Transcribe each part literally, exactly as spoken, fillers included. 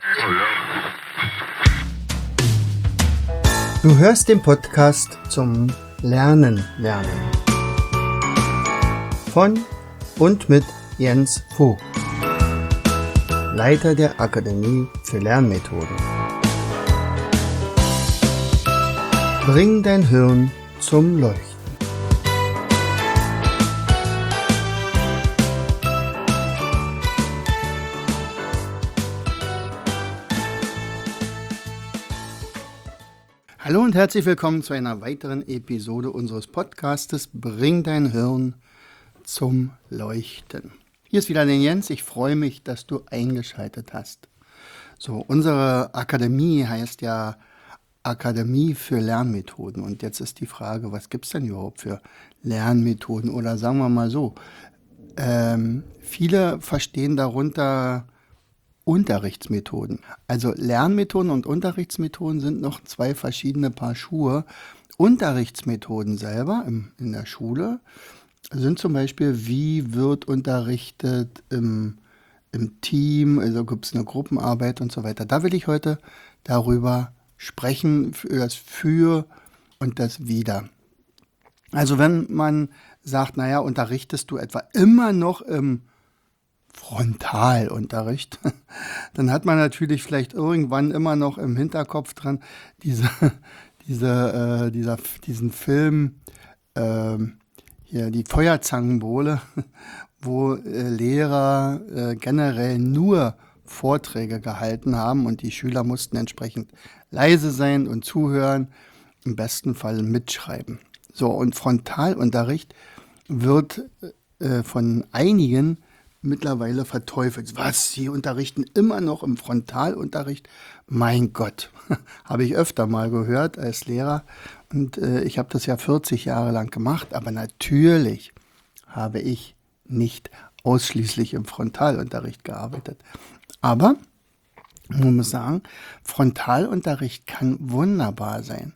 Du hörst den Podcast zum Lernen lernen von und mit Jens Vogt, Leiter der Akademie für Lernmethoden. Bring dein Hirn zum Leuchten. Hallo und herzlich willkommen zu einer weiteren Episode unseres Podcastes Bring dein Hirn zum Leuchten. Hier ist wieder der Jens, ich freue mich, dass du eingeschaltet hast. So, unsere Akademie heißt ja Akademie für Lernmethoden und jetzt ist die Frage, was gibt es denn überhaupt für Lernmethoden oder sagen wir mal so, ähm, viele verstehen darunter Unterrichtsmethoden. Also Lernmethoden und Unterrichtsmethoden sind noch zwei verschiedene Paar Schuhe. Unterrichtsmethoden selber im, in der Schule sind zum Beispiel, wie wird unterrichtet im, im Team, also gibt es eine Gruppenarbeit und so weiter. Da will ich heute darüber sprechen, für das Für und das Wider. Also wenn man sagt, naja, unterrichtest du etwa immer noch im Frontalunterricht, dann hat man natürlich vielleicht irgendwann immer noch im Hinterkopf dran diese, diese, äh, dieser, diesen Film, äh, hier die Feuerzangenbowle, wo äh, Lehrer äh, generell nur Vorträge gehalten haben und die Schüler mussten entsprechend leise sein und zuhören, im besten Fall mitschreiben. So, und Frontalunterricht wird äh, von einigen mittlerweile verteufelt. Was, Sie unterrichten immer noch im Frontalunterricht? Mein Gott, habe ich öfter mal gehört als Lehrer und äh, ich habe das ja vierzig Jahre lang gemacht, aber natürlich habe ich nicht ausschließlich im Frontalunterricht gearbeitet. Aber man muss sagen, Frontalunterricht kann wunderbar sein.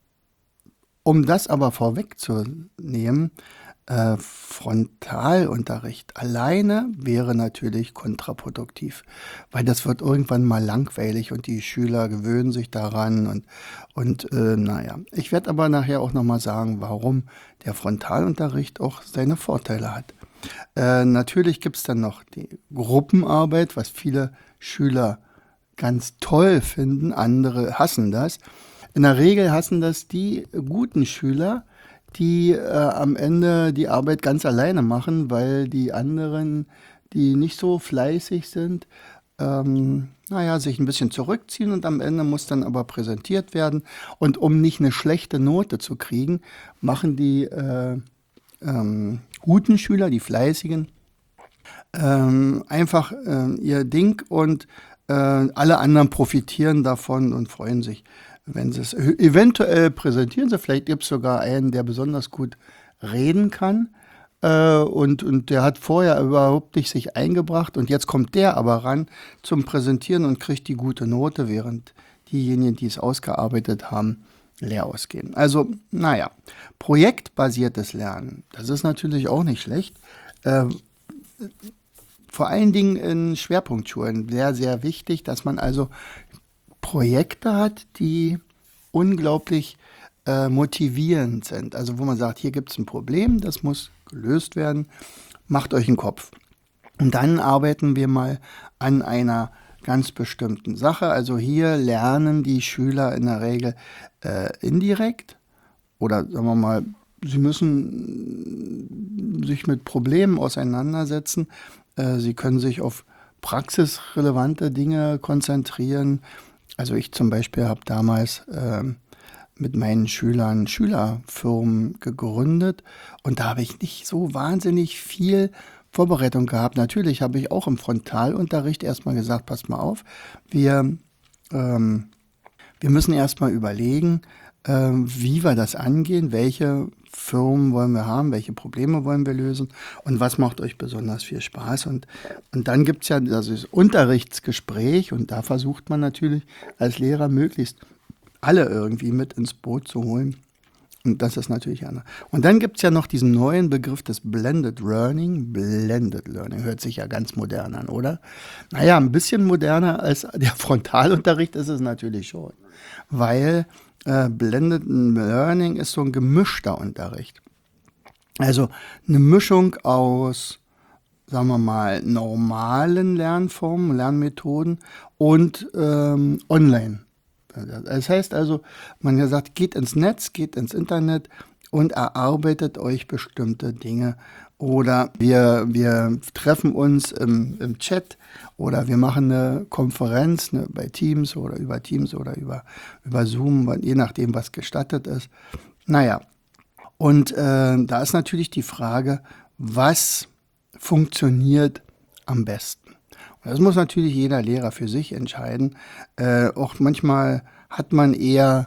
Um das aber vorwegzunehmen, Äh, Frontalunterricht alleine wäre natürlich kontraproduktiv, weil das wird irgendwann mal langweilig und die Schüler gewöhnen sich daran und, und äh, naja. Ich werde aber nachher auch nochmal sagen, warum der Frontalunterricht auch seine Vorteile hat. Äh, natürlich gibt es dann noch die Gruppenarbeit, was viele Schüler ganz toll finden, andere hassen das. In der Regel hassen das die guten Schüler, die äh, am Ende die Arbeit ganz alleine machen, weil die anderen, die nicht so fleißig sind, ähm, naja, sich ein bisschen zurückziehen und am Ende muss dann aber präsentiert werden. Und um nicht eine schlechte Note zu kriegen, machen die äh, ähm, guten Schüler, die fleißigen, ähm, einfach äh, ihr Ding und äh, alle anderen profitieren davon und freuen sich, wenn sie es eventuell präsentieren. Sie, vielleicht gibt es sogar einen, der besonders gut reden kann äh, und, und der hat vorher überhaupt nicht sich eingebracht und jetzt kommt der aber ran zum Präsentieren und kriegt die gute Note, während diejenigen, die es ausgearbeitet haben, leer ausgehen. Also, naja, projektbasiertes Lernen, das ist natürlich auch nicht schlecht. Äh, vor allen Dingen in Schwerpunktschulen sehr, sehr wichtig, dass man also Projekte hat, die unglaublich äh, motivierend sind. Also wo man sagt, hier gibt es ein Problem, das muss gelöst werden, macht euch einen Kopf. Und dann arbeiten wir mal an einer ganz bestimmten Sache. Also hier lernen die Schüler in der Regel äh, indirekt oder sagen wir mal, sie müssen sich mit Problemen auseinandersetzen. Äh, sie können sich auf praxisrelevante Dinge konzentrieren. Also ich zum Beispiel habe damals äh, mit meinen Schülern Schülerfirmen gegründet und da habe ich nicht so wahnsinnig viel Vorbereitung gehabt. Natürlich habe ich auch im Frontalunterricht erstmal gesagt, passt mal auf, wir, ähm, wir müssen erstmal überlegen, äh, wie wir das angehen, welche Firmen wollen wir haben, welche Probleme wollen wir lösen und was macht euch besonders viel Spaß. Und, und dann gibt es ja also das Unterrichtsgespräch und da versucht man natürlich als Lehrer möglichst alle irgendwie mit ins Boot zu holen. Und das ist natürlich anders. Und dann gibt es ja noch diesen neuen Begriff des Blended Learning. Blended Learning hört sich ja ganz modern an, oder? Naja, ein bisschen moderner als der Frontalunterricht ist es natürlich schon. Weil äh, Blended Learning ist so ein gemischter Unterricht. Also eine Mischung aus, sagen wir mal, normalen Lernformen, Lernmethoden und ähm, online. Das heißt also, man hat gesagt, geht ins Netz, geht ins Internet und erarbeitet euch bestimmte Dinge. Oder wir, wir treffen uns im, im Chat oder wir machen eine Konferenz ne, bei Teams oder über Teams oder über, über Zoom, je nachdem, was gestattet ist. Naja, und äh, da ist natürlich die Frage, was funktioniert am besten? Das muss natürlich jeder Lehrer für sich entscheiden. Äh, auch manchmal hat man eher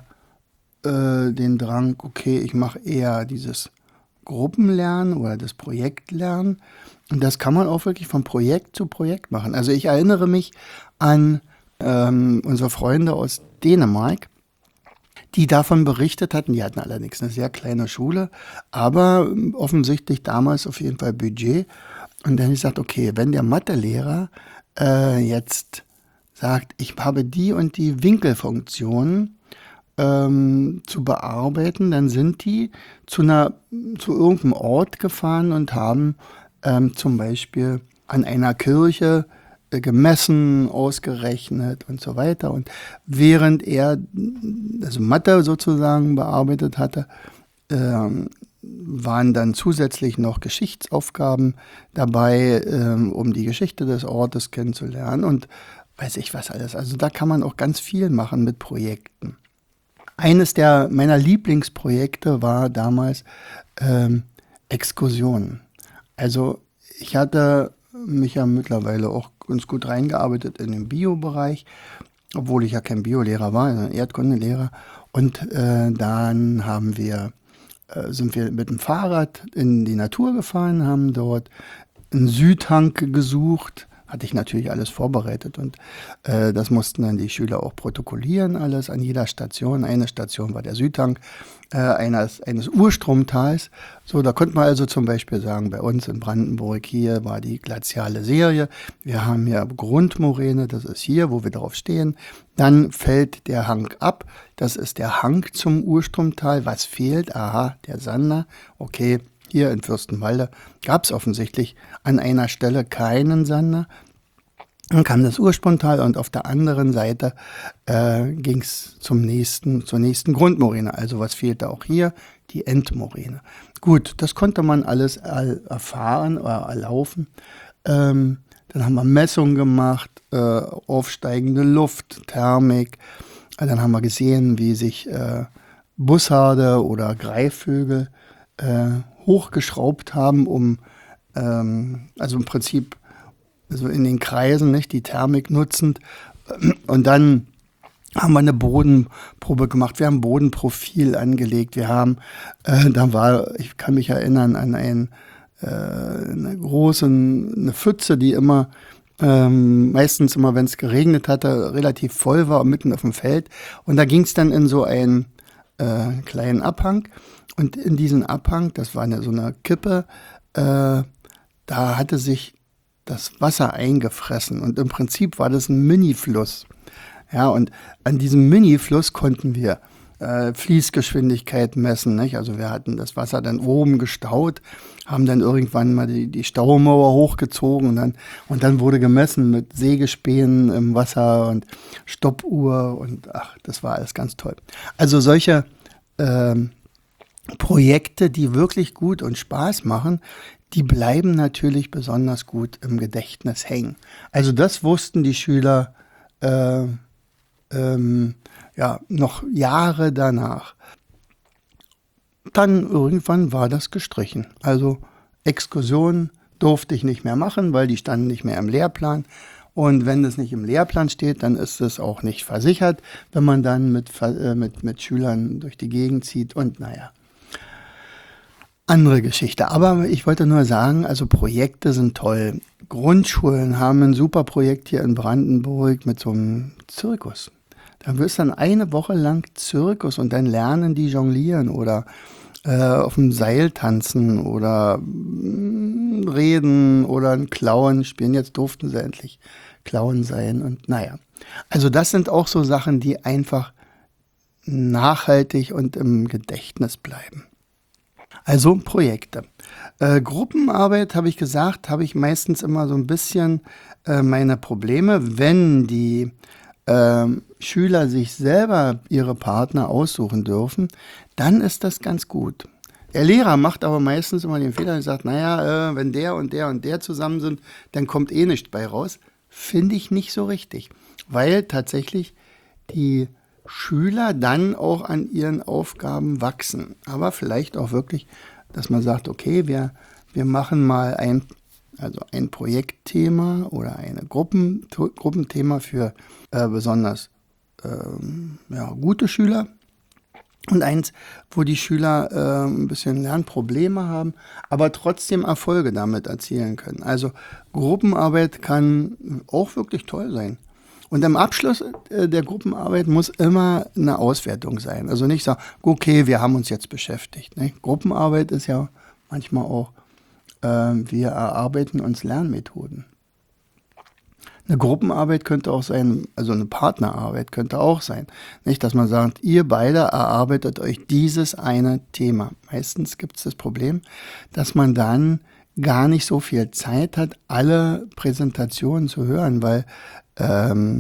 äh, den Drang, okay, ich mache eher dieses Gruppenlernen oder das Projektlernen. Und das kann man auch wirklich von Projekt zu Projekt machen. Also ich erinnere mich an ähm, unsere Freunde aus Dänemark, die davon berichtet hatten. Die hatten allerdings eine sehr kleine Schule, aber offensichtlich damals auf jeden Fall Budget. Und dann habe ich gesagt, okay, wenn der Mathelehrer äh, jetzt sagt, ich habe die und die Winkelfunktionen ähm, zu bearbeiten, dann sind die zu einer zu irgendeinem Ort gefahren und haben ähm, zum Beispiel an einer Kirche äh, gemessen, ausgerechnet und so weiter. Und während er also Mathe sozusagen bearbeitet hatte, ähm, waren dann zusätzlich noch Geschichtsaufgaben dabei, ähm, um die Geschichte des Ortes kennenzulernen und weiß ich was alles. Also da kann man auch ganz viel machen mit Projekten. Eines der meiner Lieblingsprojekte war damals ähm, Exkursionen. Also ich hatte mich ja mittlerweile auch ganz gut reingearbeitet in den Bio-Bereich, obwohl ich ja kein Biolehrer war, sondern Erdkundelehrer. Und äh, dann haben wir sind wir mit dem Fahrrad in die Natur gefahren, haben dort einen Südhang gesucht. Hatte ich natürlich alles vorbereitet und äh, das mussten dann die Schüler auch protokollieren, alles an jeder Station. Eine Station war der Südhang äh, eines, eines Urstromtals. So, da konnte man also zum Beispiel sagen, bei uns in Brandenburg hier war die glaziale Serie. Wir haben hier Grundmoräne, das ist hier, wo wir drauf stehen. Dann fällt der Hang ab, das ist der Hang zum Urstromtal. Was fehlt? Aha, der Sander. Okay. Hier in Fürstenwalde gab es offensichtlich an einer Stelle keinen Sander. Dann kam das Urstromtal und auf der anderen Seite äh, ging es zum nächsten, zur nächsten Grundmoräne. Also was fehlte auch hier? Die Endmoräne. Gut, das konnte man alles erfahren oder erlaufen. Ähm, dann haben wir Messungen gemacht, äh, aufsteigende Luft, Thermik. Dann haben wir gesehen, wie sich äh, Bussarde oder Greifvögel äh, hochgeschraubt haben, um ähm, also im Prinzip also in den Kreisen, nicht, die Thermik nutzend. Und dann haben wir eine Bodenprobe gemacht. Wir haben ein Bodenprofil angelegt. Wir haben, äh, da war, ich kann mich erinnern an ein, äh, eine große, eine Pfütze, die immer ähm, meistens immer, wenn es geregnet hatte, relativ voll war, mitten auf dem Feld. Und da ging es dann in so einen äh, kleinen Abhang. Und in diesen Abhang, das war eine, so eine Kippe, äh, da hatte sich das Wasser eingefressen. Und im Prinzip war das ein Mini-Fluss. Ja, und an diesem Mini-Fluss konnten wir äh, Fließgeschwindigkeit messen. Nicht? Also wir hatten das Wasser dann oben gestaut, haben dann irgendwann mal die, die Staumauer hochgezogen und dann, und dann wurde gemessen mit Sägespänen im Wasser und Stoppuhr und ach, das war alles ganz toll. Also solche ähm, Projekte, die wirklich gut und Spaß machen, die bleiben natürlich besonders gut im Gedächtnis hängen. Also das wussten die Schüler äh, ähm, ja, noch Jahre danach. Dann irgendwann war das gestrichen. Also Exkursionen durfte ich nicht mehr machen, weil die standen nicht mehr im Lehrplan. Und wenn das nicht im Lehrplan steht, dann ist es auch nicht versichert, wenn man dann mit, äh, mit, mit Schülern durch die Gegend zieht und naja. Andere Geschichte. Aber ich wollte nur sagen, also Projekte sind toll. Grundschulen haben ein super Projekt hier in Brandenburg mit so einem Zirkus. Da ist dann eine Woche lang Zirkus und dann lernen die jonglieren oder äh, auf dem Seil tanzen oder mm, reden oder einen Clown spielen. Jetzt durften sie endlich Clown sein und naja. Also das sind auch so Sachen, die einfach nachhaltig und im Gedächtnis bleiben. Also Projekte. Äh, Gruppenarbeit, habe ich gesagt, habe ich meistens immer so ein bisschen äh, meine Probleme, wenn die ähm, Schüler sich selber ihre Partner aussuchen dürfen, dann ist das ganz gut. Der Lehrer macht aber meistens immer den Fehler und sagt, naja, äh, wenn der und der und der zusammen sind, dann kommt eh nichts bei raus. Finde ich nicht so richtig, weil tatsächlich die Schüler dann auch an ihren Aufgaben wachsen. Aber vielleicht auch wirklich, dass man sagt, okay, wir, wir machen mal ein, also ein Projektthema oder ein Gruppen, Gruppenthema für äh, besonders ähm, ja, gute Schüler und eins, wo die Schüler äh, ein bisschen Lernprobleme haben, aber trotzdem Erfolge damit erzielen können. Also Gruppenarbeit kann auch wirklich toll sein. Und am Abschluss äh, der Gruppenarbeit muss immer eine Auswertung sein. Also nicht sagen, okay, wir haben uns jetzt beschäftigt. Ne? Gruppenarbeit ist ja manchmal auch, äh, wir erarbeiten uns Lernmethoden. Eine Gruppenarbeit könnte auch sein, also eine Partnerarbeit könnte auch sein. Nicht, dass man sagt, ihr beide erarbeitet euch dieses eine Thema. Meistens gibt es das Problem, dass man dann gar nicht so viel Zeit hat, alle Präsentationen zu hören, weil ähm,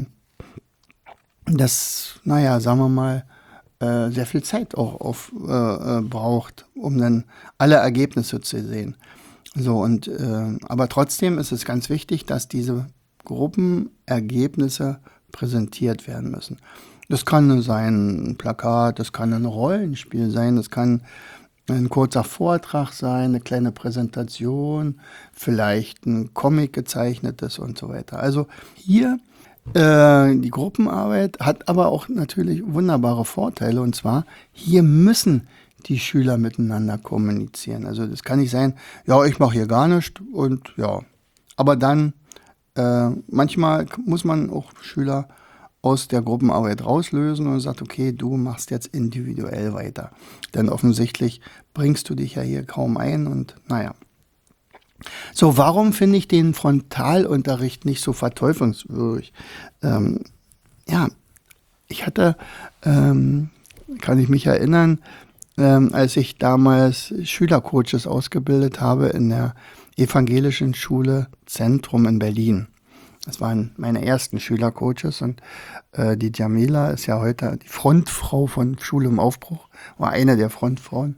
das, naja, sagen wir mal, äh, sehr viel Zeit auch auf, äh, äh, braucht, um dann alle Ergebnisse zu sehen. So, und, äh, aber trotzdem ist es ganz wichtig, dass diese Gruppenergebnisse präsentiert werden müssen. Das kann sein ein Plakat, das kann ein Rollenspiel sein, das kann ein kurzer Vortrag sein, eine kleine Präsentation, vielleicht ein Comic gezeichnetes und so weiter. Also hier äh, die Gruppenarbeit hat aber auch natürlich wunderbare Vorteile und zwar hier müssen die Schüler miteinander kommunizieren. Also das kann nicht sein, ja, ich mache hier gar nichts und ja, aber dann äh, manchmal muss man auch Schüler aus der Gruppenarbeit rauslösen und sagt, okay, du machst jetzt individuell weiter. Denn offensichtlich bringst du dich ja hier kaum ein und naja. So, warum finde ich den Frontalunterricht nicht so verteufelswürdig? Ähm, ja, ich hatte, ähm, kann ich mich erinnern, ähm, als ich damals Schülercoaches ausgebildet habe in der Evangelischen Schule Zentrum in Berlin. Das waren meine ersten Schülercoaches und äh, die Jamila ist ja heute die Frontfrau von Schule im Aufbruch, war eine der Frontfrauen.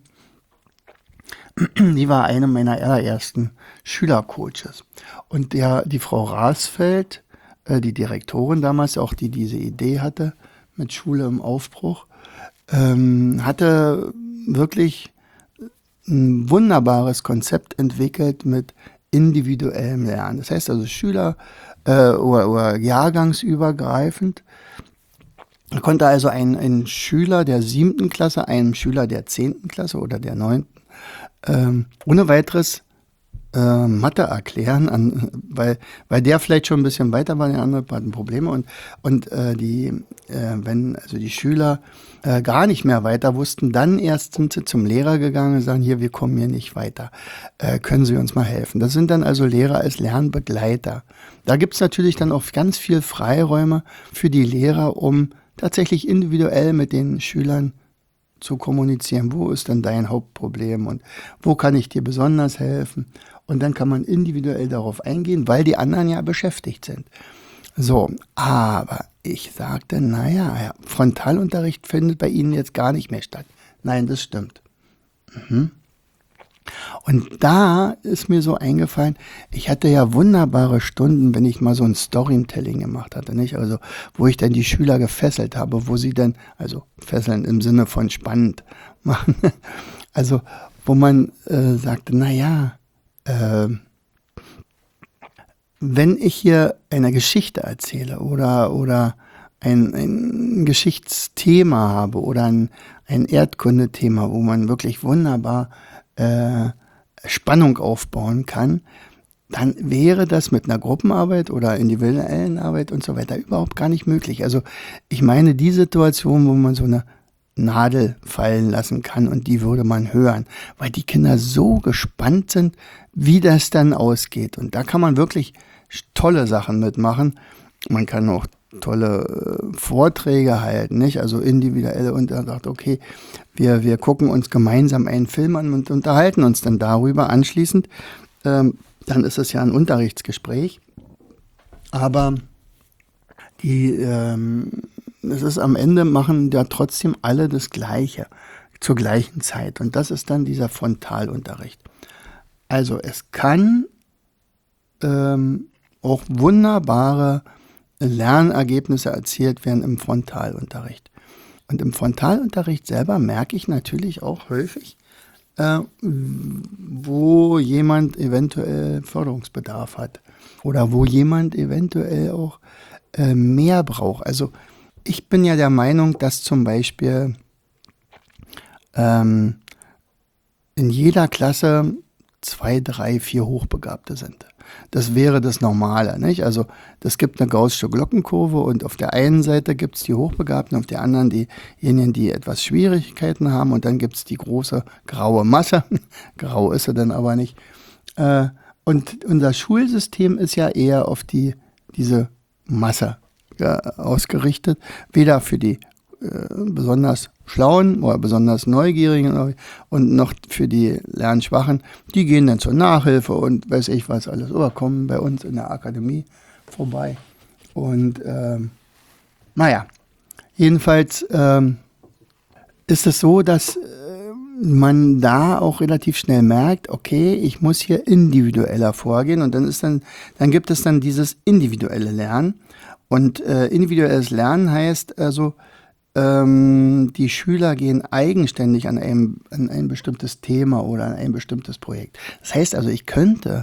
Die war eine meiner allerersten Schülercoaches. Und der, die Frau Rasfeld, äh, die Direktorin damals, auch die diese Idee hatte mit Schule im Aufbruch, ähm, hatte wirklich ein wunderbares Konzept entwickelt mit individuellem Lernen. Das heißt also Schüler äh, oder, oder jahrgangsübergreifend. Da konnte also ein, ein Schüler der siebten Klasse einem Schüler der zehnten Klasse oder der neunten Ähm, ohne weiteres äh, Mathe erklären, an, weil, weil der vielleicht schon ein bisschen weiter war, der andere hatten Probleme und, und äh, die, äh, wenn also die Schüler äh, gar nicht mehr weiter wussten, dann erst sind sie zum Lehrer gegangen und sagen, hier, wir kommen hier nicht weiter, äh, können Sie uns mal helfen. Das sind dann also Lehrer als Lernbegleiter. Da gibt es natürlich dann auch ganz viel Freiräume für die Lehrer, um tatsächlich individuell mit den Schülern zu kommunizieren, wo ist denn dein Hauptproblem und wo kann ich dir besonders helfen? Und dann kann man individuell darauf eingehen, weil die anderen ja beschäftigt sind. So, aber ich sagte, naja, ja, Frontalunterricht findet bei Ihnen jetzt gar nicht mehr statt. Nein, das stimmt. Mhm. Und da ist mir so eingefallen, ich hatte ja wunderbare Stunden, wenn ich mal so ein Storytelling gemacht hatte, nicht? Also, wo ich dann die Schüler gefesselt habe, wo sie dann, also fesseln im Sinne von spannend machen, also, wo man äh, sagte, na ja, äh, wenn ich hier eine Geschichte erzähle oder, oder ein, ein Geschichtsthema habe oder ein, ein Erdkundethema, wo man wirklich wunderbar äh, Spannung aufbauen kann, dann wäre das mit einer Gruppenarbeit oder individuellen Arbeit und so weiter überhaupt gar nicht möglich. Also ich meine die Situation, wo man so eine Nadel fallen lassen kann und die würde man hören, weil die Kinder so gespannt sind, wie das dann ausgeht. Und da kann man wirklich tolle Sachen mitmachen. Man kann auch tolle äh, Vorträge halten, nicht? Also individuelle und er sagt, okay, wir, wir gucken uns gemeinsam einen Film an und unterhalten uns dann darüber anschließend. Ähm, dann ist es ja ein Unterrichtsgespräch. Aber die, ähm, es ist am Ende, machen ja trotzdem alle das Gleiche zur gleichen Zeit. Und das ist dann dieser Frontalunterricht. Also es kann ähm, auch wunderbare Lernergebnisse erzielt werden im Frontalunterricht. Und im Frontalunterricht selber merke ich natürlich auch häufig, äh, wo jemand eventuell Förderungsbedarf hat oder wo jemand eventuell auch äh, mehr braucht. Also ich bin ja der Meinung, dass zum Beispiel ähm, in jeder Klasse zwei, drei, vier Hochbegabte sind. Das wäre das Normale, nicht? Also das gibt eine gaußsche Glockenkurve und auf der einen Seite gibt es die Hochbegabten, auf der anderen diejenigen, die etwas Schwierigkeiten haben und dann gibt es die große graue Masse. Grau ist sie dann aber nicht. Äh, und unser Schulsystem ist ja eher auf die, diese Masse ja, ausgerichtet, weder für die äh, besonders Schlauen oder besonders Neugierigen und noch für die Lernschwachen, die gehen dann zur Nachhilfe und weiß ich was alles, oder kommen bei uns in der Akademie vorbei. Und ähm, naja, jedenfalls ähm, ist es so, dass äh, man da auch relativ schnell merkt, okay, ich muss hier individueller vorgehen und dann ist dann, dann gibt es dann dieses individuelle Lernen. Und äh, individuelles Lernen heißt also, ähm, die Schüler gehen eigenständig an ein, an ein bestimmtes Thema oder an ein bestimmtes Projekt. Das heißt also, ich könnte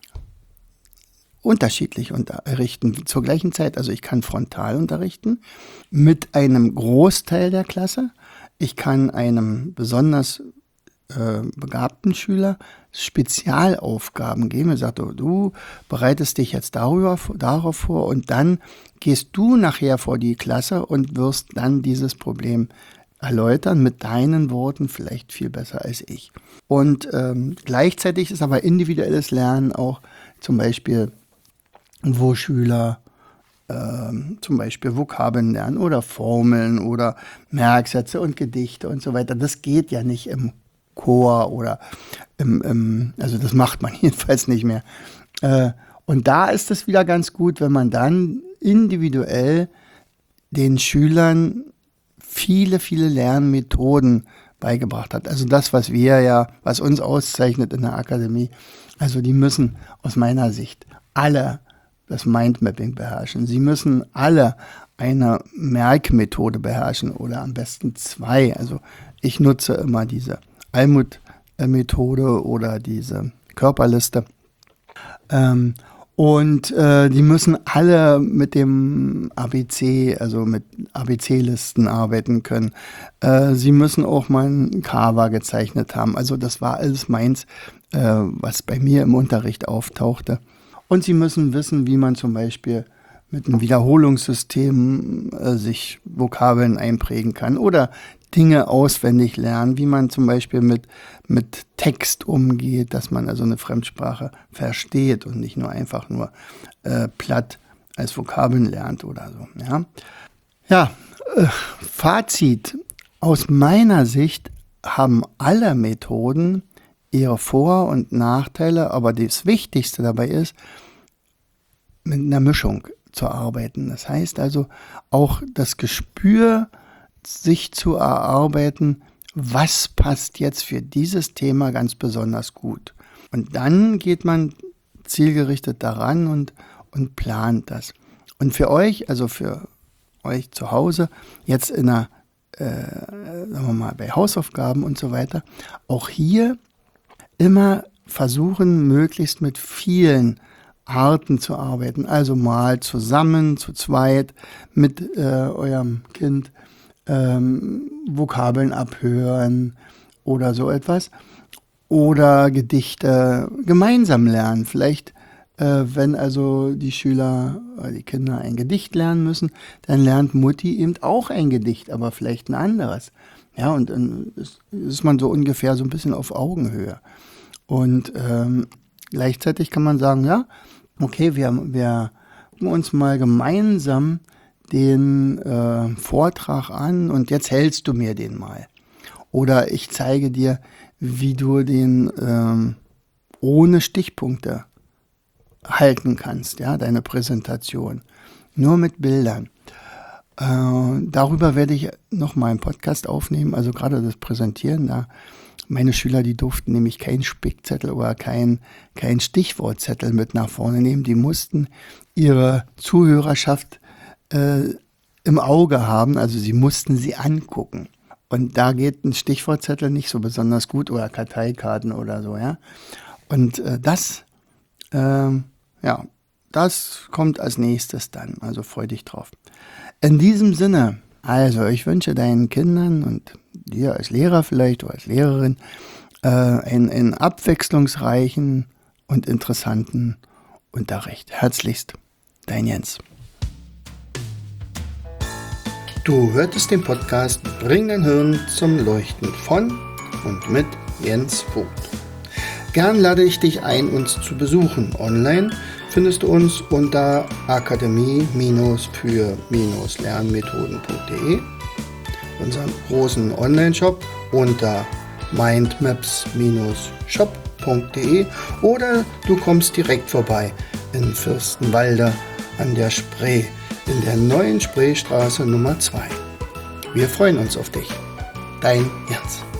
unterschiedlich unterrichten zur gleichen Zeit. Also ich kann frontal unterrichten mit einem Großteil der Klasse. Ich kann einem besonders äh, begabten Schüler Spezialaufgaben geben. Er sagt, du, du bereitest dich jetzt darüber, darauf vor und dann gehst du nachher vor die Klasse und wirst dann dieses Problem erläutern mit deinen Worten vielleicht viel besser als ich. Und ähm, gleichzeitig ist aber individuelles Lernen auch zum Beispiel, wo Schüler ähm, zum Beispiel Vokabeln lernen oder Formeln oder Merksätze und Gedichte und so weiter. Das geht ja nicht im Chor oder im, im also das macht man jedenfalls nicht mehr. Äh, und da ist es wieder ganz gut, wenn man dann individuell den Schülern viele, viele Lernmethoden beigebracht hat. Also das, was wir ja, was uns auszeichnet in der Akademie. Also die müssen aus meiner Sicht alle das Mindmapping beherrschen. Sie müssen alle eine Merkmethode beherrschen oder am besten zwei. Also ich nutze immer diese Almut-Methode oder diese Körperliste. Ähm, und äh, die müssen alle mit dem A B C, also mit A B C-Listen arbeiten können. Äh, sie müssen auch mal ein Kava gezeichnet haben. Also das war alles meins, äh, was bei mir im Unterricht auftauchte. Und sie müssen wissen, wie man zum Beispiel mit einem Wiederholungssystem äh, sich Vokabeln einprägen kann oder Dinge auswendig lernen, wie man zum Beispiel mit, mit Text umgeht, dass man also eine Fremdsprache versteht und nicht nur einfach nur äh, platt als Vokabeln lernt oder so. Ja, ja äh, Fazit. Aus meiner Sicht haben alle Methoden ihre Vor- und Nachteile, aber das Wichtigste dabei ist, mit einer Mischung zu arbeiten. Das heißt also auch das Gespür, sich zu erarbeiten, was passt jetzt für dieses Thema ganz besonders gut. Und dann geht man zielgerichtet daran und, und plant das. Und für euch, also für euch zu Hause, jetzt in einer, äh, sagen wir mal, bei Hausaufgaben und so weiter, auch hier immer versuchen, möglichst mit vielen Arten zu arbeiten. Also mal zusammen, zu zweit, mit äh, eurem Kind ähm, Vokabeln abhören oder so etwas. Oder Gedichte gemeinsam lernen. Vielleicht Äh, wenn also die Schüler, äh, die Kinder ein Gedicht lernen müssen, dann lernt Mutti eben auch ein Gedicht, aber vielleicht ein anderes. Ja, und dann ist, ist man so ungefähr so ein bisschen auf Augenhöhe. Und ähm, gleichzeitig kann man sagen, ja, okay, wir, wir gucken uns mal gemeinsam den äh, Vortrag an und jetzt hältst du mir den mal. Oder ich zeige dir, wie du den ähm, ohne Stichpunkte halten kannst, ja, deine Präsentation. Nur mit Bildern. Äh, darüber werde ich noch mal einen Podcast aufnehmen, also gerade das Präsentieren. Da meine Schüler, die durften nämlich keinen Spickzettel oder keinen kein Stichwortzettel mit nach vorne nehmen. Die mussten ihre Zuhörerschaft äh, im Auge haben, also sie mussten sie angucken. Und da geht ein Stichwortzettel nicht so besonders gut oder Karteikarten oder so, ja. Und äh, das, äh, ja, das kommt als nächstes dann, also freu dich drauf. In diesem Sinne, also ich wünsche deinen Kindern und dir als Lehrer vielleicht oder als Lehrerin äh, einen, einen abwechslungsreichen und interessanten Unterricht. Herzlichst, dein Jens. Du hörtest den Podcast Bring dein Hirn zum Leuchten von und mit Jens Vogt. Gern lade ich dich ein, uns zu besuchen. Online findest du uns unter akademie für lernmethoden punkt de, unseren großen Online-Shop unter mindmaps shop punkt de oder du kommst direkt vorbei in Fürstenwalde an der Spree, in der neuen Spreestraße Nummer zwei. Wir freuen uns auf dich. Dein Jens.